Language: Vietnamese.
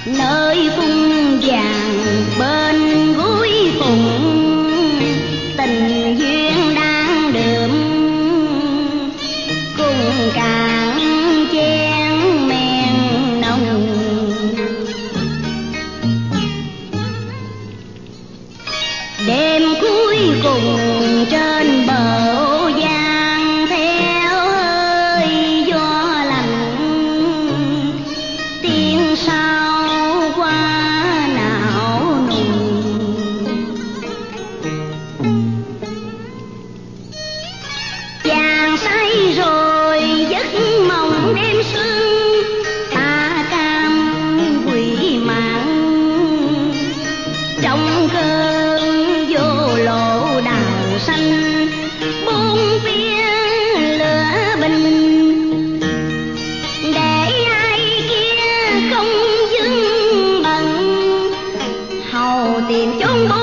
nơi phung vàng bên gối phụng, tình duyên đang đượm cùng cạn chén men nồng. Đêm cuối cùng trên bờ Âu Giang theo hơi gió lạnh, tiếng sao qua não nùng. Chàng say rồi giấc mộng đêm xuân, ta cam quỷ mạn trong cơn vô lộ đào xanh, bốn phía lửa bình để ai kia không dưng bận hầu tìm chốn